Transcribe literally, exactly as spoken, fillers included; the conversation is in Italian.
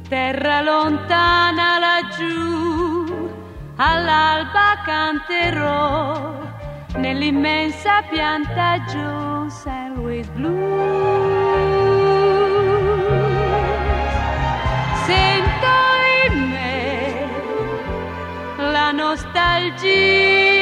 terra lontana laggiù, all'alba canterò nell'immensa pianta giù Saint Louis Blues. Sento in me la nostalgia